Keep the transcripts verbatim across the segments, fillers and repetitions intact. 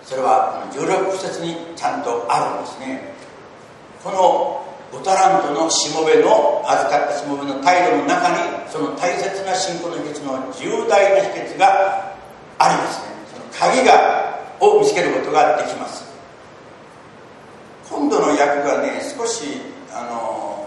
それはじゅうろく節にちゃんとあるんですね。このごタラントのしもべの預かったしもべの態度の中に、その大切な信仰の秘訣の重大な秘訣がありますね。その鍵がを見つけることができます。今度の訳がね、少しあの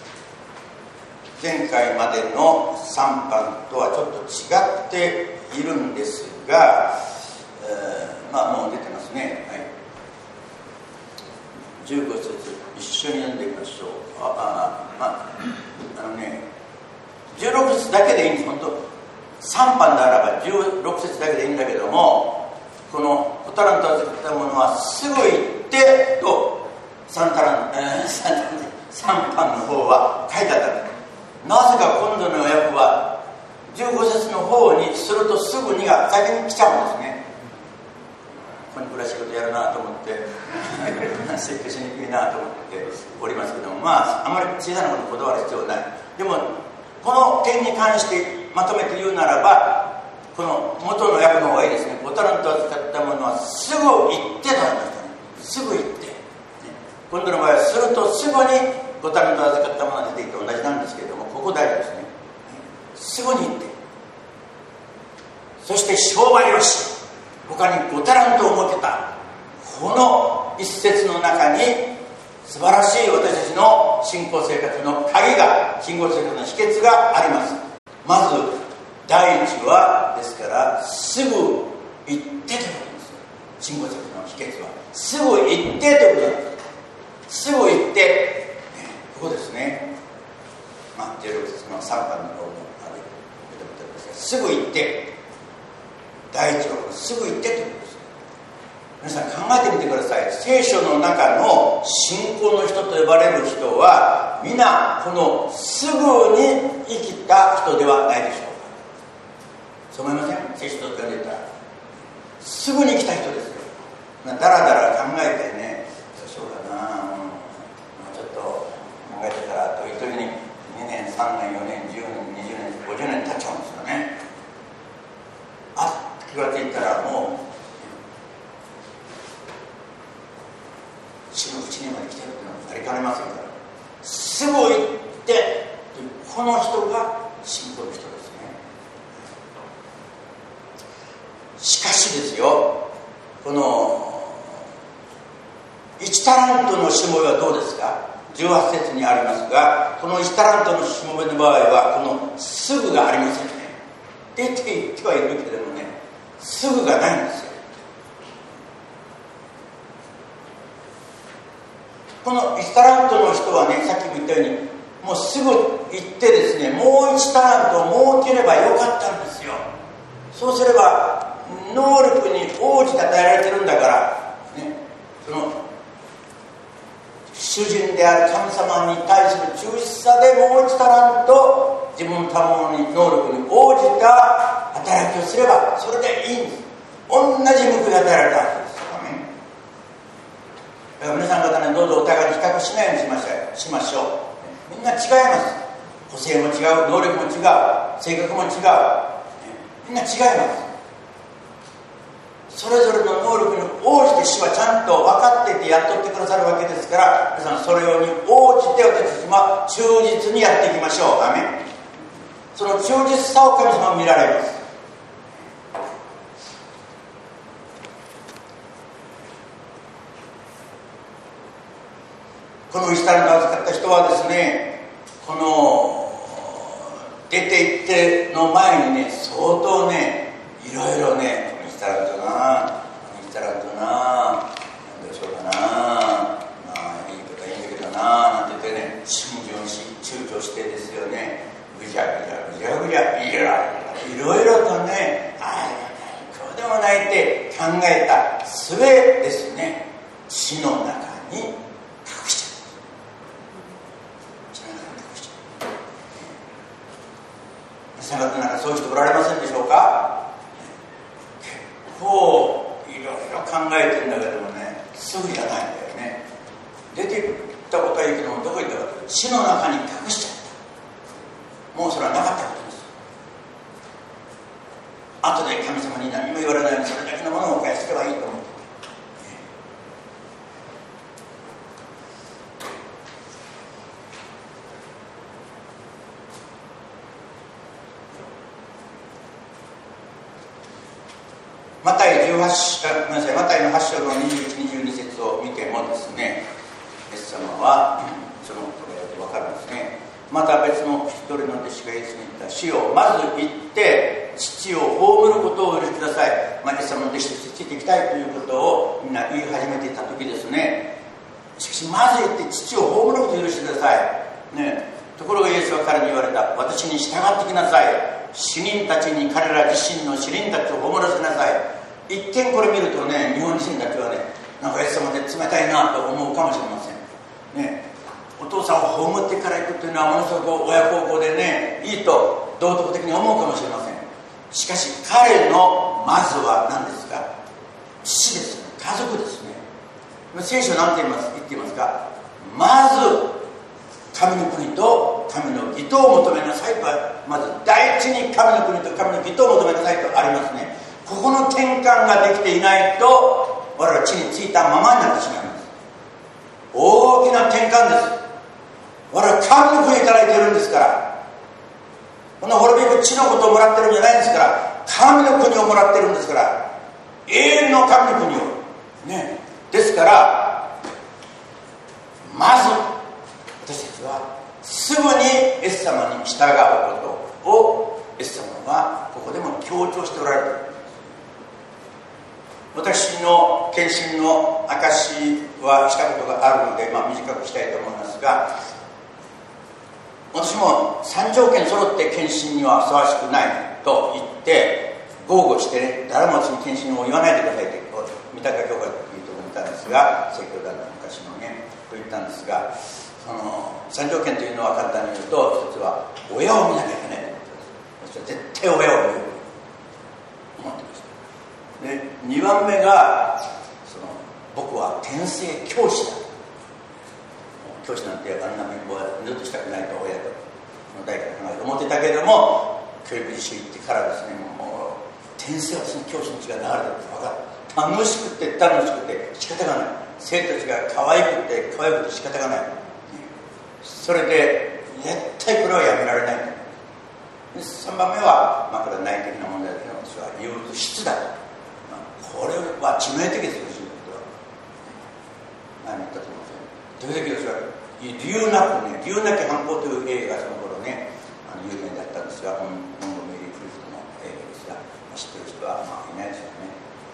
前回までのさんばんとはちょっと違っているんですが、えー、まあもう出てますね。はい、じゅうご節一緒に読んでみましょう。ああ、まあ、あのね、じゅうろく節だけでいいんです。本当さんばんならばじゅうろく節だけでいいんだけども、このごタラントを預かったものはすぐ行ってとさんタラン、えー、さんばんの方は書いてあった。なぜか今度の訳はじゅうご節の方にするとすぐにが先に来ちゃうんですね。ここに暮らし事やるなと思って設計しにくいなと思っておりますけども、まああまり小さなことにこだわる必要はない。でもこの点に関してまとめて言うならば、この元の訳の方がいいですね。ごタラントを扱ったものはすぐ行ってとありましたね。すぐ行って、今度の場合はするとすぐにごタラントを預かったものが出てきて同じなんですけれども、ここ大事ですね。すぐに行って、そして商売をし、他にごタラントを設けたこの一節の中に素晴らしい私たちの信仰生活の鍵が、信仰生活の秘訣があります。まず第一はですから、すぐ行ってということです。信仰生活の秘訣はすぐ行ってということです。すぐ行って、ここですね。まあじゅうろく節のさんばんの方のあれすぐ行って、第一はすぐ行ってということです。皆さん考えてみてください。聖書の中の信仰の人と呼ばれる人は皆このすぐに生きた人ではないでしょうか。そう思いません？聖書と呼んでたらすぐに生きた人ですよ。だらだら考えてね、どうしようかな、うん、ちょっと考えてたらという時ににねんさんねんよねんじゅうねんにじゅうねんごじゅうねん経っちゃうんですよね。あっ気がついたらもう死の淵にまで来てるっていうのはありかねませんから、すぐ行ってこの人が信仰の人ですね。しかしですよ、このいちタラントのしもべはどうですか。じゅうはち節にありますが、このいちタラントのしもべの場合はこのすぐがありませんね。出て行ってはいるけれどもね、すぐがないんですよ。このいちタラントの人はね、さっきも言ったようにもうすぐ行ってですね、もういちタラントを設ければよかったんですよ。そうすれば能力に応じて与えられてるんだから、ね、その主人である神様に対する忠実さでもういちタラント自分の賜物に能力に応じた働きをすればそれでいいんです。同じ報いが与えられたわけです。だから皆さん方ね、どうぞお互いに比較しないようにしましょう。しましょう。みんな違います。個性も違う、能力も違う、性格も違う、みんな違います。それぞれの能力に応じて主はちゃんと分かっていてやっとってくださるわけですから、皆さんそれに応じて私たちは忠実にやっていきましょう。アメン。その忠実さを神様は見られます。このいちタラントを預かった人はですね、この出て行っての前にね、相当ね、いろいろね、このいちタラントな、このいちタラントな、どうしようかな、まあいいことはいいんだけどな、なんて言ってね、慎重し、躊躇してですよね、ぐじゃぐじゃぐじゃぐじゃ、いろいろとね、ああ、こうでもないって考えた末ですね、死の中に隠しちゃう。皆さん方なんかそういう人おられませんでしょうか。結構いろいろ考えてるんだけどもね、すぐじゃないんだよね。出て行ったことはいいけども、どこ行ったかと死の中に隠しちゃった。もうそれはなかったことです。後で神様に何も言われないようにそれだけのものを返すればいいと思ってた。 マタイじゅうはち、ごめんなさい、マタイのはち章のにじゅういち、にじゅうに節を見てもですね、イエス様はそのことがよくわかるんですね。また別の一人の弟子がイエスに言った。主よ、まず行って父を葬ることをお許しください。まあ、イエス様の弟子としてついていきたいということをみんな言い始めていた時ですね。しかしまず行って父を葬ることを許してください、ね、ところがイエスは彼に言われた。私に従ってきなさい。死人たちに彼ら自身の死人たちを葬らせなさい。一見これ見るとね、日本人たちはね、なんかイエス様で冷たいなと思うかもしれません、ね、お父さんを葬ってから行くというのはものすごく親孝行でね、いいと道徳的に思うかもしれません。しかし彼のまずは何ですか？父ですね、家族ですね。聖書は何て言います、言っていますか？まず神の国と神の義とを求めなさいと、まず第一に神の国と神の義とを求めなさいとありますね。ここの転換ができていないと我々は地についたままになってしまいます。大きな転換です。我々は神の国をいただいているんですから、この滅びゆく地のことをもらってるんじゃないんですから、神の国をもらってるんですから、永遠の神の国をね。ですからまず私たちはすぐにイエス様に従うことをイエス様はここでも強調しておられる。私の献身の証はしたことがあるので、まあ、短くしたいと思いますが、私も三条件揃って献身にはふさわしくないと言って豪語して、ね、誰も私に献身を言わないでくださいと三鷹教会というところにいたんですが、聖教団の昔のねと言ったんですが、その三条件というのは簡単に言うと、一つは親を見なきゃいけないということです。私は絶対親を見ようと思ってました。でにばんめがその僕は天性教師だ、教師なんてあんな面倒は二度としたくないと親と大学の考えて思ってたけれども、教育実習行ってからですね、もう天性はその教師の血が流れてるって分かる。楽しくて楽しくて仕方がない。生徒たちが可愛くて可愛くて仕方がない。それで絶対これはやめられない。さんばんめは、まあ、これは内的な問題ですけど、私は憂鬱質だと、まあ、これは致命的ですよ。何言ったと思いません。時々私は理由なくね、理由なき反抗という映画がその頃ね、あの有名だったんですが、モンゴメリー・クリフトの映画ですが、知ってる人はまあいないですよね。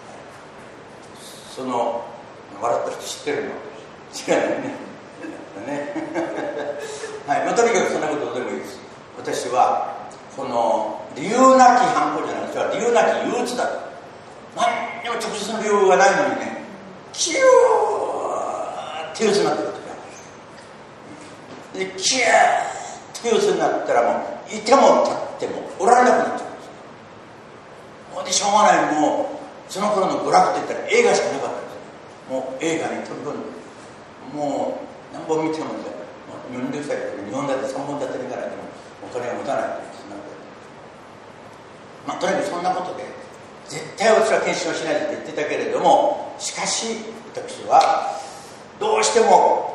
その笑った人知ってるの？知らないね。ねはい、まあ、とにかくそんなことどうでもいいです。私はこの理由なき反抗じゃない、私は理由なき憂鬱だと。何にも直接の理由がないのにね、キューって憂鬱になってくる時がある。でキューって憂鬱になったらもういても立ってもおられなくなっちゃうんですよ。もうでしょうがない。もうその頃の娯楽って言ったら映画しかなかったんですよ。もう映画に飛び込んで、もう何本見てもね、読んできたり日本だってさんぼん立てるからでもお金を持たないというそんなこと、まあ、とにかくそんなことで絶対私は献身をしないと言ってたけれども、しかし私はどうしても、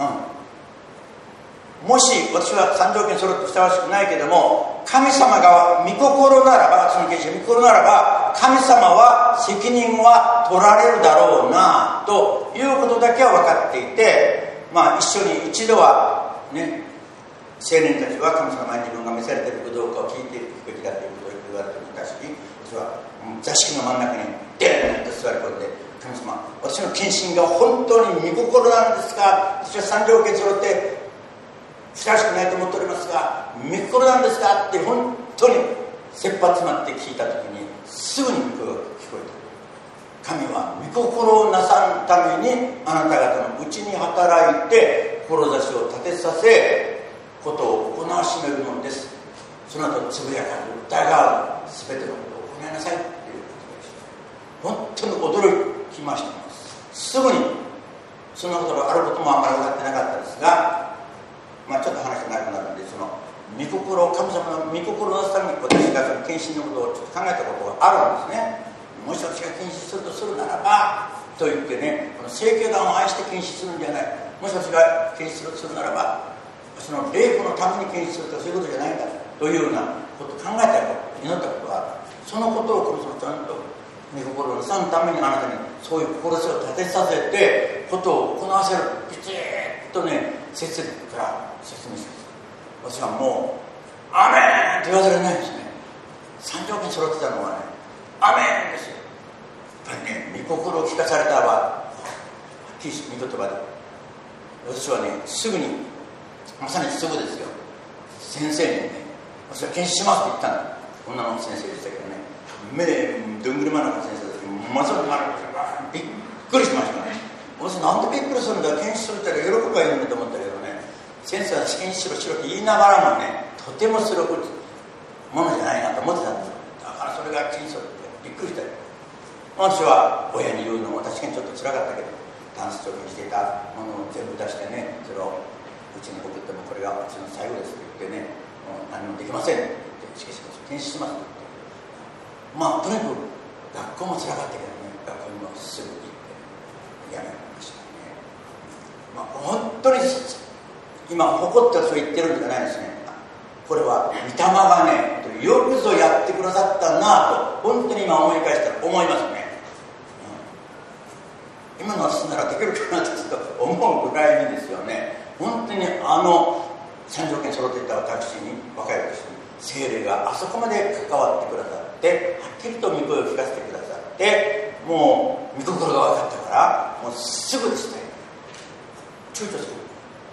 うん、もし私は三条件揃ってふさわしくないけども、神様が御心ならば、その献身御心ならば神様は責任は取られるだろうなということだけは分かっていて、まあ、一緒に一度はね、青年たちは神様に自分が召されているかどうかを聞いていくべきだということを言われていたし、私は座敷の真ん中にデーンと座り込んで、神様、私の献身が本当に御心なんですか、私は三条件揃ってふさわしくないと思っておりますが御心なんですかって本当に切羽詰まって聞いた時にすぐに声が聞こえた。神は御心をなさんためにあなた方のうちに働いて志を立てさせことを行わしめるのです。その後つぶやかれる疑う全てのことを行いなさいということでした。本当に驚きました。すぐにそんなことがあることもあまり分かってなかったですが、まあ、ちょっと話が長くなるので、その御心、神様の御心のために私がその献身のことをちょっと考えたことがあるんですね。もし私が献身するとするならばと言ってね、この聖教団を愛して献身するんじゃない、もし私が献身するとするならばその霊子のために献身するとかそういうことじゃないんだというようなことを考えたこと、祈ったことがある。そのことを神様ちゃんと御心のさんためにあなたにそういう志を立てさせてことを行わせる、ピチッとね説明から説明してる。私はもうアメンって言わせられないんですね。三条件揃ってたのはね、アメンですよ。やっぱりね、御心を聞かされたらばはっきり御言葉で、私はねすぐに、まさにすぐですよ、先生にね、私は検視しますって言ったの。女の先生でしたけどね、目どんぐりまなの先生だけど、まさにびっくりしましたね。私なんでびっくりするんだ、検視するって喜ぶがいいのにと思ったけどね、先生は検視しろしろって言いながらもね、とてもするものじゃないなと思ってたんですよ。だからそれが検視するってびっくりしたよ。私は親に言うのも確かにちょっと辛かったけど、タンス貯金していたものを全部出してね、それをうちに送ってもこれがうちの最後ですって言ってね、もう何もできませんって言って、しかし検視しますって言って、まあとにかく学校も辛かったけどね、学校にもすぐ行ってやめましたね。まあ本当に今誇ってそう言ってるんじゃないですね。これは御霊がね、よくぞやってくださったなと本当に今思い返したら思いますね、うん、今の私ならできるかなと思うぐらいにですよね、本当にあの三条件揃っていた私に、若い私に聖霊があそこまで関わってくださって、はっきりと御声を聞かせてくださって、もう御心が分かったからもうすぐですね、躊躇する。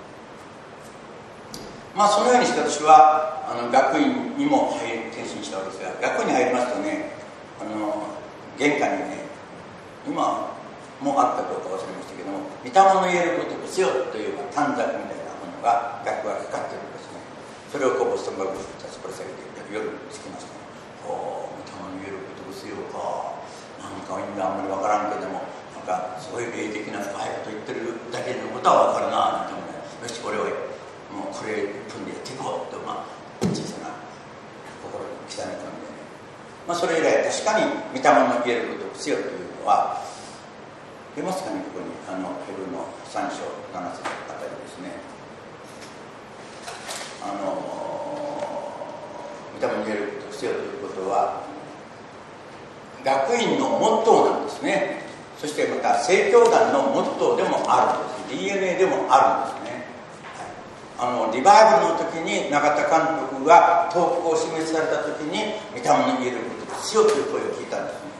まあそのようにして私はあの学院にも入り転身したわけですが、学院に入りますとね、あの玄関にね、今もあったかどうか忘れましたけども、御霊の言えることをせよという短冊みたいなものが学校がかかっているんですね。それをこうボストンバッグにたちこれ下げて夜着きましたね。お御霊の言えることをせよか、なんか意味があんまり分からんけども、なんかすごい霊的な深いこと言ってるだけのことは分かるなぁなんて思うね。よしこれをもうこれいっぷんでやっていこうと、まあ、小さな心に刻み込んでね、まあ、それ以来確かに御霊の言えることをせよというのは出ますかね、ここにあのヘブルのさん章なな節あたりですね。あの御霊の言えることをせよということは学院のモットーなんですね。そしてまた正教団のモットーでもあるんです。 ディーエヌエー でもあるんですね。あのリバイバルの時に永田監督が祷告を示された時に御霊の言えることをしようという声を聞いたんですね。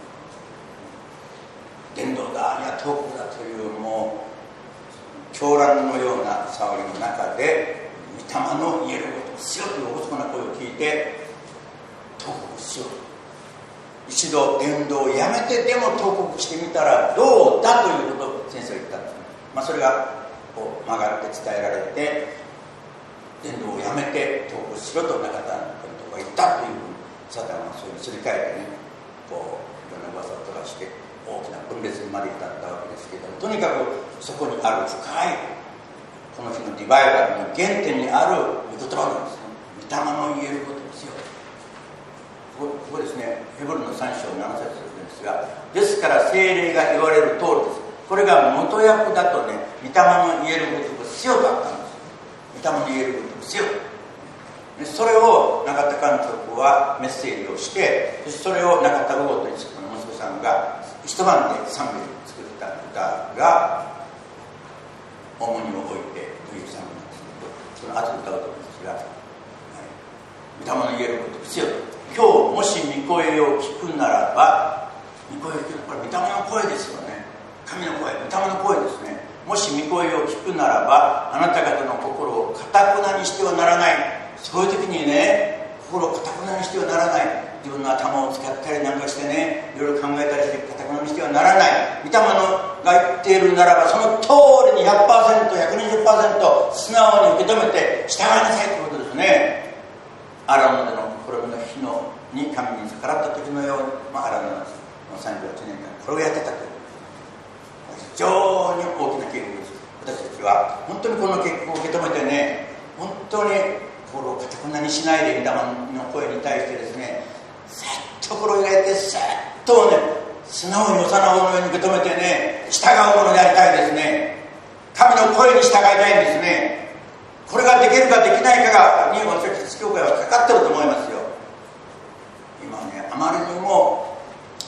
伝道だ、いや祷告だというもう狂乱のような騒ぎの中で御霊の言えることをしようという厳かな声を聞いて祷告しよう、一度伝道をやめてでも祷告してみたらどうだということを先生は言ったんですね。まあ、それがこう曲がって伝えられて、伝道をやめて祷告しろと中田監督が言ったというふうにサタンはそういうすり替えてね、こういろんな噂を飛ばして大きな分裂にまで至ったわけですけども、とにかくそこにある深いこの日のディバイバルの原点にある御言葉なんですね。御霊の言えることですよ。ここですね、ヘブルのさん章なな節ですが、ですから聖霊が言われる通りです。これが元訳だとね、御霊の言えることをしようとあったんです。御霊の言えることをしよう。それを中田監督はメッセージをして、それを中田豪という息子さんが一晩でさんびょう作った歌が重荷を置いてというさんびょうなんですけど、その後で歌うと思うんですが、はい、御霊の言えることをしよう。今日もし御声を聞くならば、御声を聞く、これ御霊の声ですよね。神の声、御霊の声ですね。もし御声を聞くならば、あなた方の心を堅くなにしてはならない。そういう時にね、心を堅くなにしてはならない。自分の頭を使ったりなんかしてね、いろいろ考えたりして堅くなにしてはならない。御霊のが言っているならば、その通りに ひゃくパーセント、ひゃくにじゅっパーセント 素直に受け止めて従いなさいということですね。アラノでの心の火のに神に逆らった時のように、まあ、アラノのさんじゅうはちねんかんこれをやってたという、非常に大きな警告です。私たちは本当にこの結果を受け止めてね、本当に心を堅くなにしないで御霊の声に対してですね、さっと心を入れてさっとね、素直に幼子のように受け止めてね、従うものでありたいですね。神の声に従いたいんですね。これができるかできないかがに私たち教会はかかってると思いますよ。今ね、あまりにも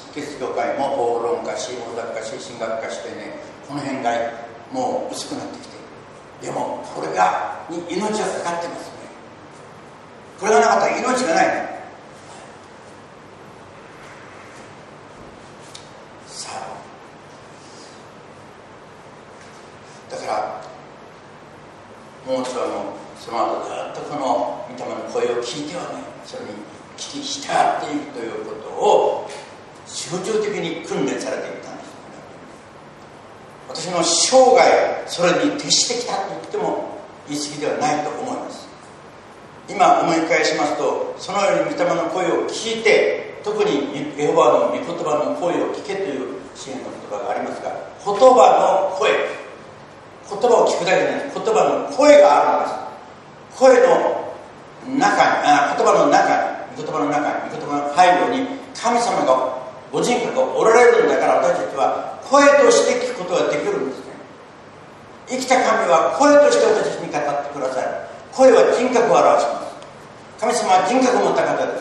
キリスト教会も法論化し法学化し神学化してね、この辺がもう薄くなってきて、でもこれがに命はかかってますね。これがなかったら命がないね。さあ、だからもう一度あのその後ずっとこの御霊の声を聞いてはね、それに聞き従っていくということを集中的に訓練されていったんです。私の生涯それに徹してきたと言っても言い過ぎではないと思います。今思い返しますと、そのように御霊の声を聞いて、特にエホバの御言葉の声を聞けという支援の言葉がありますが、言葉の声、言葉を聞くだけじゃない、言葉の声があるんです。声の中に、あ言葉の中に、御言葉の中に、御言葉の背後に神様がご人格がおられるんだから、私たちは声として聞くことができるんですね。生きた神は声として私たちに語ってくださる。声は人格を表します。神様は人格を持った方です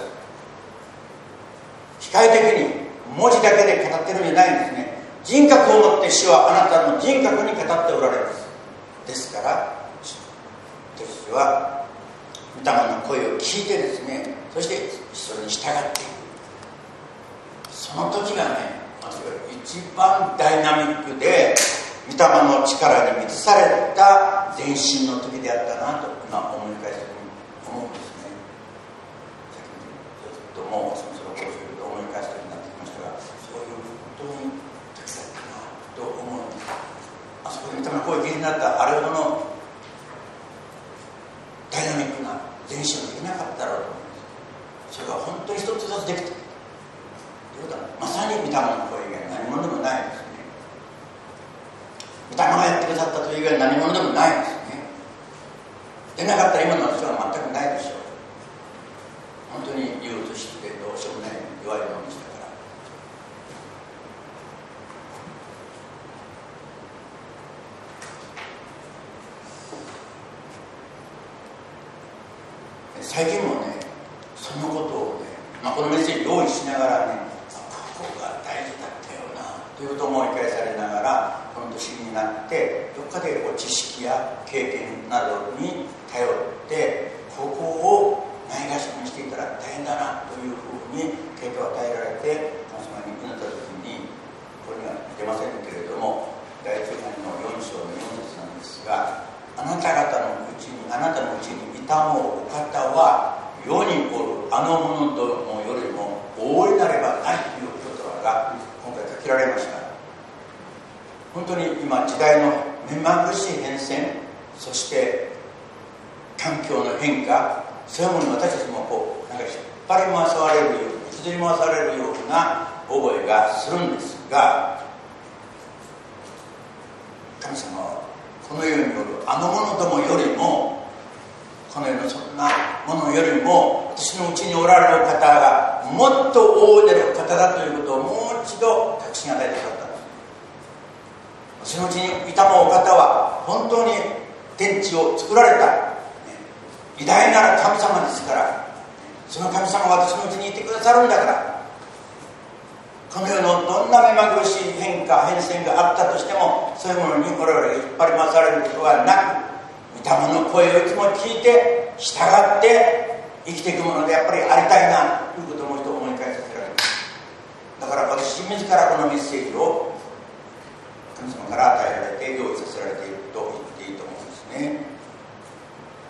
。機械的に文字だけで語ってるんじゃないんですね。人格を持って主はあなたの人格に語っておられます。ですから私は御霊の声を聞いてですね、そしてそれに従っていく。その時がね、一番ダイナミックで御霊の力に満たされた前進の時であったなと今思い返すと思うんですね。ずっともうそろそろこういうと思い返す時になってきましたが、そういう本当に時だったなと思うんです。あそこで御霊の声を聞いてになったあれほどのダイナミックな前進ができなかったろうと思います。それが本当に一つずつできてということは、まさに御霊の声以外何者でもないですね。御霊がやってくださったという以外何者でもないですね。でなかったら今の私は全くないでしょう。本当に憂鬱してどうしようもない弱いものでしたから。最近もね、そのことをね、まあ、このメッセージ用意しながらね、ここが大事だったよなということを思い返されながら、この年になってどっかで知識や経験などに頼ってここをないがしろにしていたら大変だなというふうに経験を与えられて、神様に祈った時に、これには出ませんけれども、第一版のよん章のよん節なんですが、あなた方のうちにあなたのうちにいたもうお方は世におるあの者どもよりも大いなればないという言葉が今回かけられました。本当に今時代の目まぐるしい変遷、そして環境の変化、そういうものに私たちもこうなんか引っ張り回されるように、引きずり回されるような覚えがするんですが、神様はこの世によるあの者どもよりも、この世のそんなものよりも私のうちにおられる方がもっと大いなる方だということをもう一度確信与えてくださったんです。私のうちにいたもお方は本当に天地を作られた偉大なる神様ですから、その神様が私のうちにいてくださるんだから、この世のどんな目まぐるしい変化変遷があったとしても、そういうものに我々が引っ張り回されることがなく、御霊の声をいつも聞いて従って生きていくものでやっぱりありたいなということをもう一度思い返させられます。だから私自らこのメッセージを神様から与えられて用意させられている